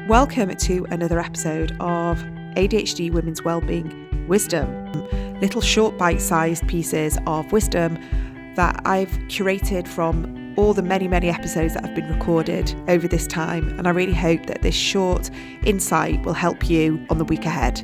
Welcome to another episode of ADHD Women's Wellbeing Wisdom. Little short bite-sized pieces of wisdom that I've curated from all the many episodes that have been recorded over this time. And I really hope that this short insight will help you on the week ahead.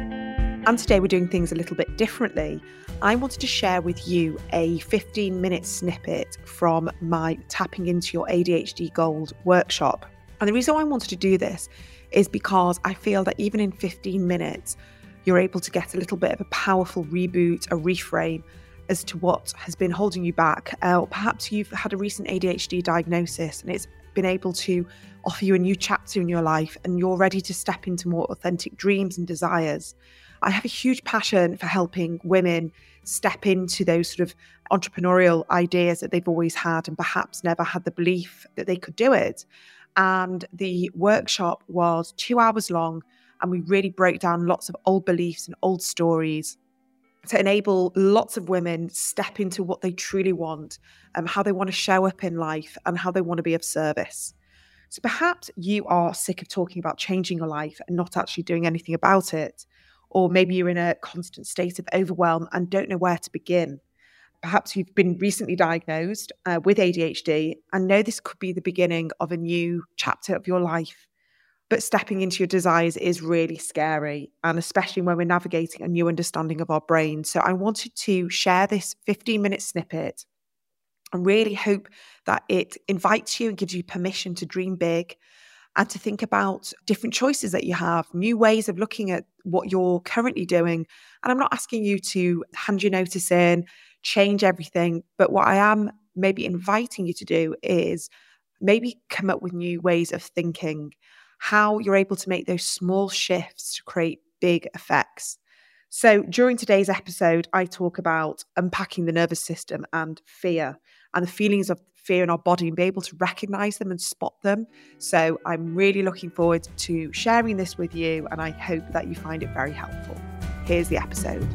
And today we're doing things a little bit differently. I wanted to share with you a 15-minute snippet from my Tapping Into Your ADHD Gold workshop. And the reason why I wanted to do this is because I feel that even in 15 minutes, you're able to get a little bit of a powerful reboot, a reframe as to what has been holding you back. Perhaps you've had a recent ADHD diagnosis and it's been able to offer you a new chapter in your life and you're ready to step into more authentic dreams and desires. I have a huge passion for helping women step into those sort of entrepreneurial ideas that they've always had and perhaps never had the belief that they could do it. And the workshop was 2 hours long, and we really broke down lots of old beliefs and old stories to enable lots of women step into what they truly want, how they want to show up in life and how they want to be of service. So perhaps you are sick of talking about changing your life and not actually doing anything about it. Or maybe you're in a constant state of overwhelm and don't know where to begin. Perhaps you've been recently diagnosed with ADHD and know this could be the beginning of a new chapter of your life. But stepping into your desires is really scary, and especially when we're navigating a new understanding of our brain. So I wanted to share this 15-minute snippet and really hope that it invites you and gives you permission to dream big and to think about different choices that you have, new ways of looking at what you're currently doing. And I'm not asking you to hand your notice in, change everything, but what I am maybe inviting you to do is maybe come up with new ways of thinking, how you're able to make those small shifts to create big effects. So during today's episode, I talk about unpacking the nervous system and fear and the feelings of fear in our body and be able to recognize them and spot them. So I'm really looking forward to sharing this with you, and I hope that you find it very helpful. Here's the episode.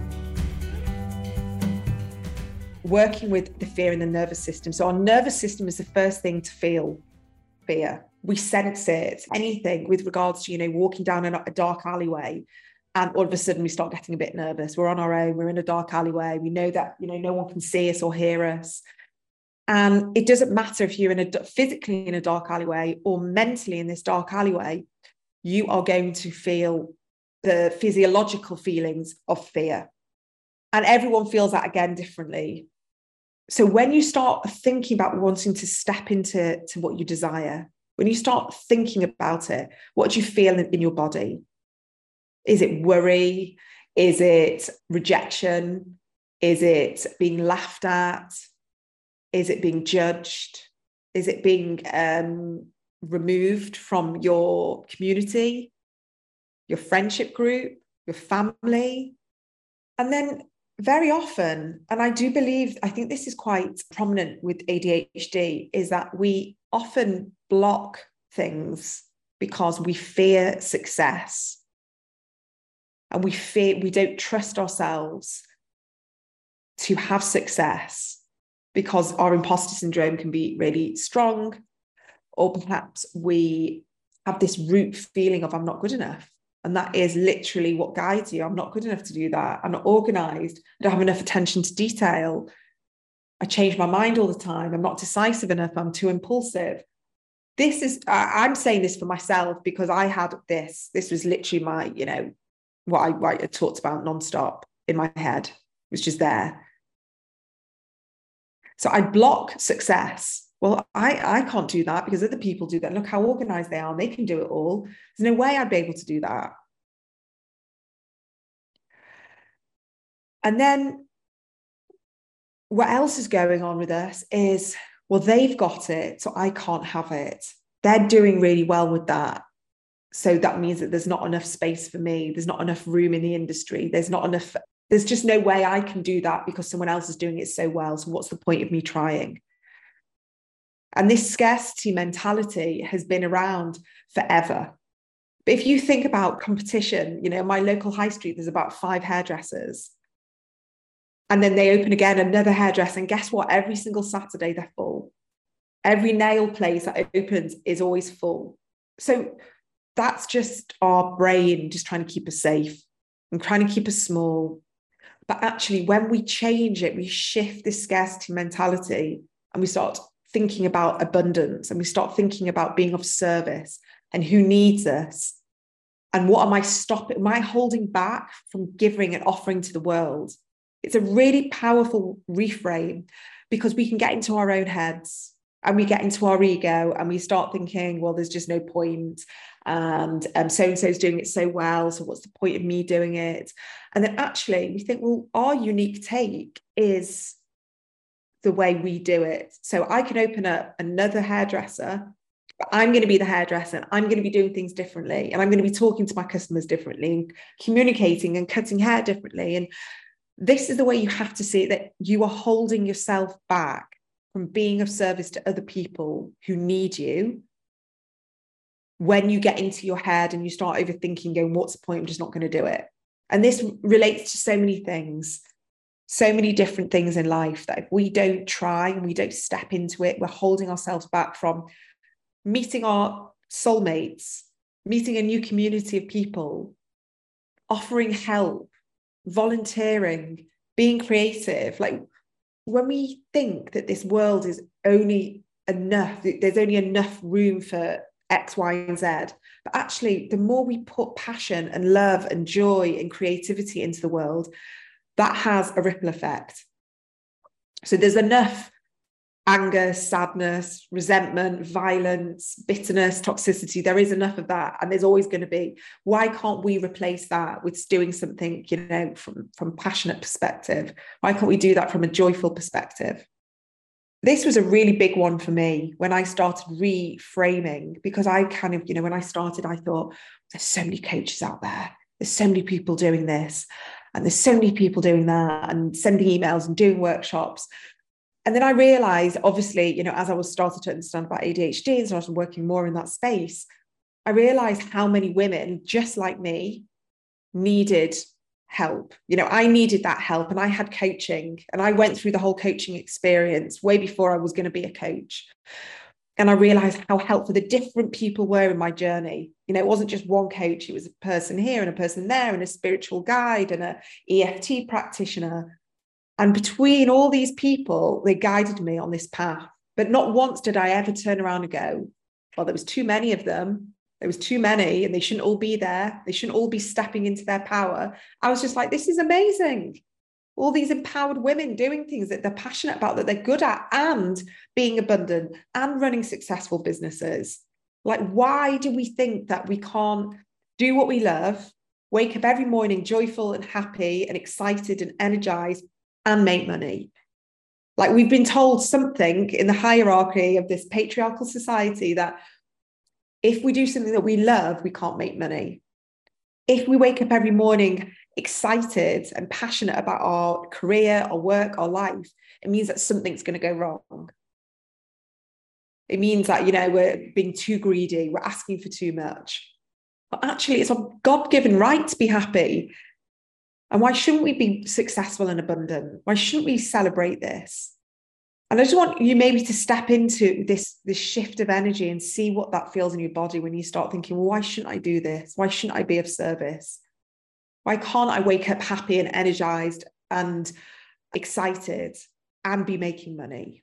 Working with the fear in the nervous system. So our nervous system is the first thing to feel fear. We sense it. Anything with regards to, walking down a dark alleyway, and all of a sudden we start getting a bit nervous. We're on our own. We're in a dark alleyway. We know that, no one can see us or hear us. And it doesn't matter if you're physically in a dark alleyway or mentally in this dark alleyway, you are going to feel the physiological feelings of fear. And everyone feels that again differently. So when you start thinking about wanting to step into what you desire, when you start thinking about it, what do you feel in your body? Is it worry? Is it rejection? Is it being laughed at? Is it being judged? Is it being removed from your community, your friendship group, your family? And then very often, and I think this is quite prominent with ADHD, is that we often block things because we fear success. And we don't trust ourselves to have success because our imposter syndrome can be really strong, or perhaps we have this root feeling of I'm not good enough. And that is literally what guides you. I'm not good enough to do that. I'm not organized. I don't have enough attention to detail. I change my mind all the time. I'm not decisive enough. I'm too impulsive. I'm saying this for myself because I had this. This was literally my, what I talked about nonstop in my head. It was just there. So I block success. Well, I can't do that because other people do that. Look how organized they are and they can do it all. There's no way I'd be able to do that. And then what else is going on with us is, well, they've got it, so I can't have it. They're doing really well with that. So that means that there's not enough space for me. There's not enough room in the industry. There's just no way I can do that because someone else is doing it so well. So what's the point of me trying? And this scarcity mentality has been around forever. But if you think about competition, my local high street, there's about 5 hairdressers. And then they open again another hairdresser. And guess what? Every single Saturday, they're full. Every nail place that opens is always full. So that's just our brain just trying to keep us safe and trying to keep us small. But actually, when we change it, we shift this scarcity mentality and we start thinking about abundance and we start thinking about being of service and who needs us. And what am I holding back from giving and offering to the world? It's a really powerful reframe, because we can get into our own heads and we get into our ego and we start thinking, well, there's just no point. And so-and-so's doing it so well, so what's the point of me doing it? And then actually we think, well, our unique take is the way we do it. So I can open up another hairdresser, but I'm going to be the hairdresser and I'm going to be doing things differently. And I'm going to be talking to my customers differently and communicating and cutting hair differently. And this is the way you have to see it, that you are holding yourself back from being of service to other people who need you. When you get into your head and you start overthinking, going, what's the point? I'm just not going to do it. And this relates to so many things, so many different things in life, that if we don't try and we don't step into it, we're holding ourselves back from meeting our soulmates, meeting a new community of people, offering help, volunteering, being creative. Like, when we think that this world is only enough, there's only enough room for X, Y, and Z. But actually, the more we put passion and love and joy and creativity into the world, that has a ripple effect. So there's enough anger, sadness, resentment, violence, bitterness, toxicity. There is enough of that. And there's always going to be. Why can't we replace that with doing something, from passionate perspective? Why can't we do that from a joyful perspective? This was a really big one for me when I started reframing, because I kind of, when I started, I thought, there's so many coaches out there. There's so many people doing this, and there's so many people doing that, and sending emails and doing workshops. And then I realized, obviously, as I was starting to understand about ADHD and started working more in that space, I realized how many women just like me needed help. I needed that help, and I had coaching, and I went through the whole coaching experience way before I was going to be a coach. And I realized how helpful the different people were in my journey. It wasn't just one coach. It was a person here and a person there and a spiritual guide and a EFT practitioner. And between all these people, they guided me on this path. But not once did I ever turn around and go, well, there was too many of them. There was too many, and they shouldn't all be there. They shouldn't all be stepping into their power. I was just like, this is amazing. All these empowered women doing things that they're passionate about, that they're good at, and being abundant and running successful businesses. Like, why do we think that we can't do what we love, wake up every morning joyful and happy and excited and energized, and make money? Like, we've been told something in the hierarchy of this patriarchal society that if we do something that we love, we can't make money. If we wake up every morning excited and passionate about our career, our work, our life, it means that something's going to go wrong. It means that, we're being too greedy, we're asking for too much. But actually, it's a God-given right to be happy. And why shouldn't we be successful and abundant? Why shouldn't we celebrate this? And I just want you maybe to step into this shift of energy and see what that feels in your body when you start thinking, well, why shouldn't I do this? Why shouldn't I be of service? Why can't I wake up happy and energized and excited and be making money?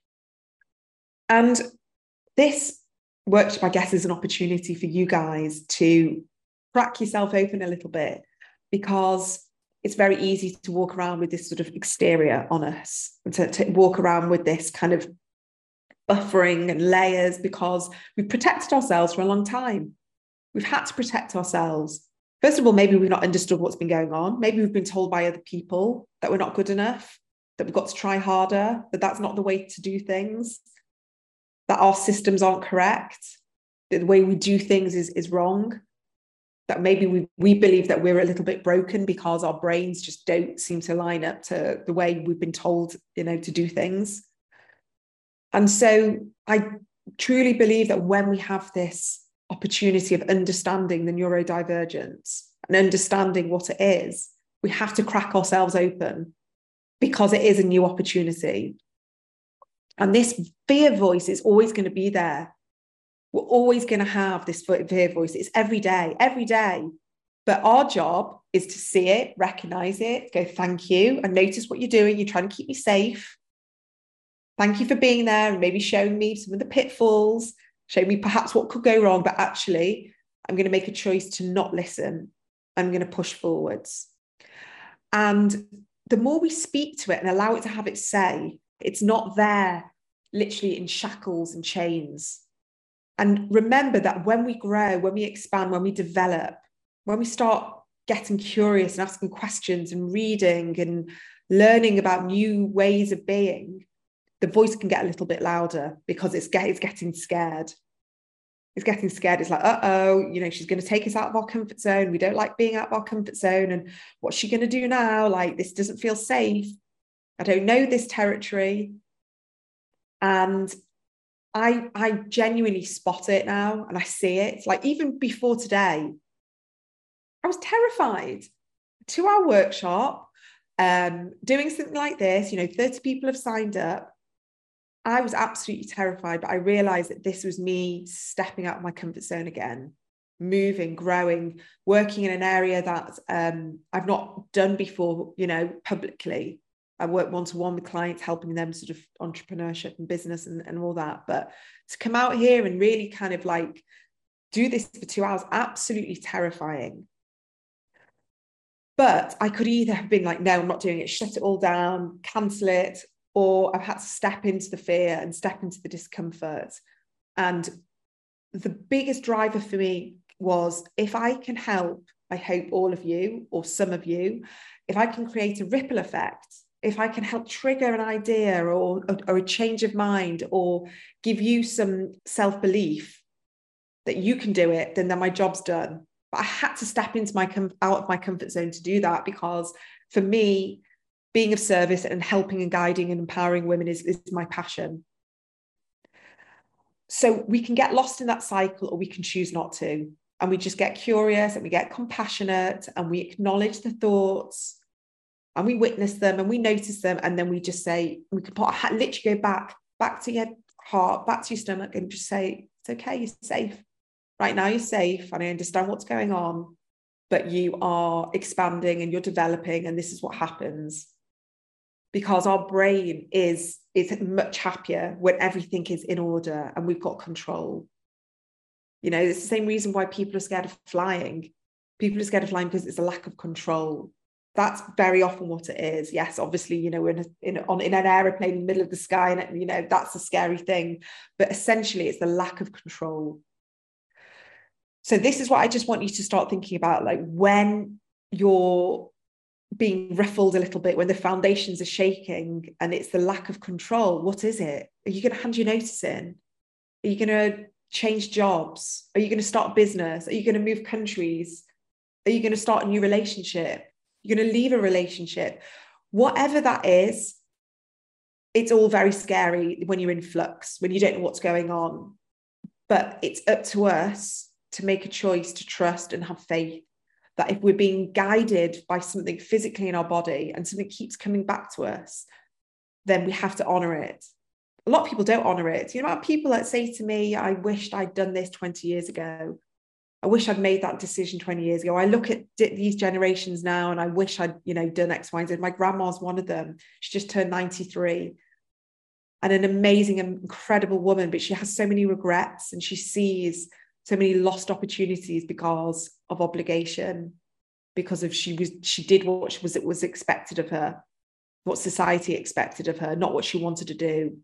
And this workshop, I guess, is an opportunity for you guys to crack yourself open a little bit, because it's very easy to walk around with this sort of exterior on us, to walk around with this kind of buffering and layers, because we've protected ourselves for a long time. We've had to protect ourselves. First of all, maybe we've not understood what's been going on. Maybe we've been told by other people that we're not good enough, that we've got to try harder, that that's not the way to do things, that our systems aren't correct, that the way we do things is wrong. That maybe we believe that we're a little bit broken because our brains just don't seem to line up to the way we've been told, to do things. And so I truly believe that when we have this opportunity of understanding the neurodivergence and understanding what it is, we have to crack ourselves open, because it is a new opportunity. And this fear voice is always going to be there. We're always going to have this fear voice. It's every day. But our job is to see it, recognize it, go, thank you, and notice what you're doing. You're trying to keep me safe. Thank you for being there and maybe showing me some of the pitfalls, showing me perhaps what could go wrong. But actually, I'm going to make a choice to not listen. I'm going to push forwards. And the more we speak to it and allow it to have its say, it's not there literally in shackles and chains. And remember that when we grow, when we expand, when we develop, when we start getting curious and asking questions and reading and learning about new ways of being, the voice can get a little bit louder because it's getting scared. It's getting scared. It's like, she's going to take us out of our comfort zone. We don't like being out of our comfort zone. And what's she going to do now? Like, this doesn't feel safe. I don't know this territory. And I genuinely spot it now and I see it. Like, even before today, I was terrified. 2-hour workshop, doing something like this, 30 people have signed up. I was absolutely terrified, but I realized that this was me stepping out of my comfort zone again, moving, growing, working in an area that I've not done before, publicly. I work one-to-one with clients, helping them sort of entrepreneurship and business and all that. But to come out here and really kind of like do this for 2 hours, absolutely terrifying. But I could either have been like, no, I'm not doing it, shut it all down, cancel it, or I've had to step into the fear and step into the discomfort. And the biggest driver for me was, if I can help, I hope all of you or some of you, if I can create a ripple effect, if I can help trigger an idea or a change of mind or give you some self-belief that you can do it, then my job's done. But I had to step into out of my comfort zone to do that, because for me, being of service and helping and guiding and empowering women is my passion. So we can get lost in that cycle, or we can choose not to. And we just get curious and we get compassionate and we acknowledge the thoughts and we witness them and we notice them. And then we just say, we can literally go back to your heart, back to your stomach, and just say, it's okay, you're safe. Right now you're safe and I understand what's going on, but you are expanding and you're developing, and this is what happens. Because our brain is much happier when everything is in order and we've got control. It's the same reason why people are scared of flying. People are scared of flying because it's a lack of control. That's very often what it is. Yes, obviously, we're in an aeroplane in the middle of the sky, and that's a scary thing. But essentially, it's the lack of control. So this is what I just want you to start thinking about, like when you're being ruffled a little bit, when the foundations are shaking and it's the lack of control. What is it? Are you going to hand your notice in? Are you going to change jobs? Are you going to start a business? Are you going to move countries? Are you going to start a new relationship? You're going to leave a relationship? Whatever that is, it's all very scary when you're in flux, when you don't know what's going on. But it's up to us to make a choice to trust and have faith that if we're being guided by something physically in our body and something keeps coming back to us, then we have to honor it. A lot of people don't honor it. People that say to me, I wished I'd done this 20 years ago. I wish I'd made that decision 20 years ago. I look at these generations now and I wish I'd, done X, Y, and Z. My grandma's one of them. She just turned 93 and an amazing, incredible woman, but she has so many regrets and she sees so many lost opportunities because of obligation, because of she did what was expected of her, what society expected of her, not what she wanted to do.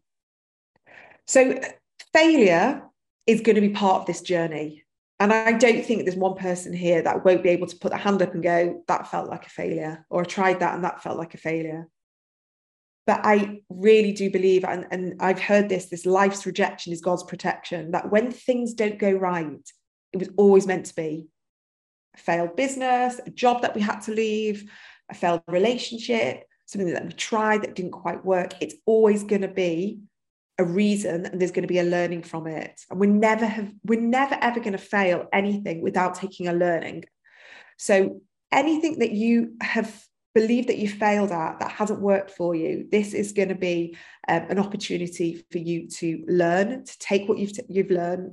So failure is going to be part of this journey. And I don't think there's one person here that won't be able to put their hand up and go, that felt like a failure, or I tried that and that felt like a failure. But I really do believe, and I've heard this life's rejection is God's protection, that when things don't go right, it was always meant to be. A failed business, a job that we had to leave, a failed relationship, something that we tried that didn't quite work. It's always going to be a reason, and there's going to be a learning from it. And we're never ever going to fail anything without taking a learning. So anything that you have believe that you failed at, that hasn't worked for you, this is going to be an opportunity for you to learn, to take what you've learned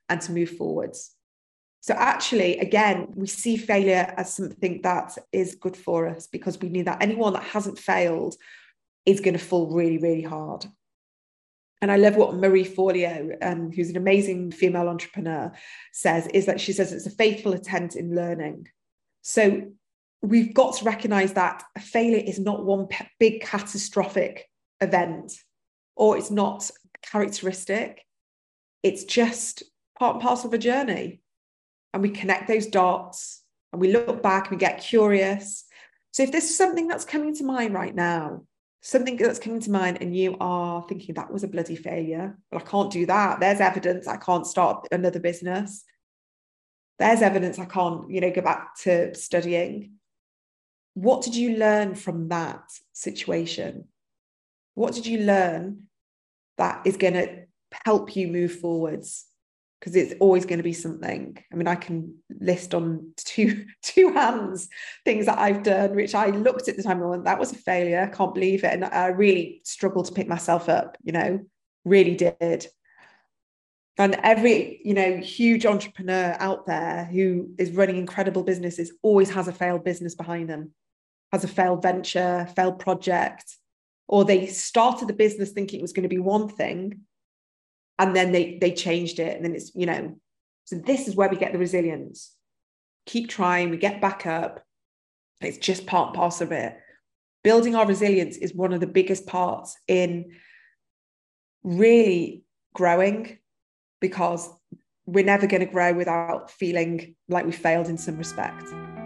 and to move forwards. So actually, again, we see failure as something that is good for us, because we knew that anyone that hasn't failed is going to fall really, really hard. And I love what Marie Forleo, who's an amazing female entrepreneur, says, is that she says it's a faithful attempt in learning. So we've got to recognize that a failure is not one big catastrophic event, or it's not characteristic. It's just part and parcel of a journey. And we connect those dots and we look back and we get curious. So if there's something that's coming to mind right now, something that's coming to mind, and you are thinking that was a bloody failure, well, I can't do that. There's evidence I can't start another business. There's evidence I can't, go back to studying. What did you learn from that situation? What did you learn that is going to help you move forwards? Because it's always going to be something. I mean, I can list on two hands things that I've done, which I looked at the time and went, that was a failure. I can't believe it. And I really struggled to pick myself up, really did. And every, huge entrepreneur out there who is running incredible businesses always has a failed business behind them, has a failed venture, failed project, or they started the business thinking it was going to be one thing, and then they changed it. And then it's, so this is where we get the resilience. Keep trying, we get back up. It's just part and parcel of it. Building our resilience is one of the biggest parts in really growing, because we're never going to grow without feeling like we failed in some respect.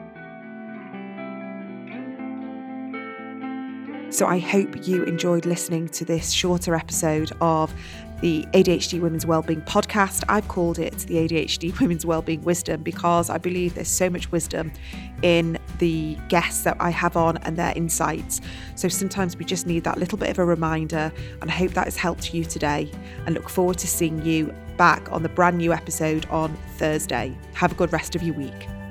So I hope you enjoyed listening to this shorter episode of the ADHD Women's Wellbeing podcast. I've called it the ADHD Women's Wellbeing Wisdom because I believe there's so much wisdom in the guests that I have on and their insights. So sometimes we just need that little bit of a reminder, and I hope that has helped you today, and look forward to seeing you back on the brand new episode on Thursday. Have a good rest of your week.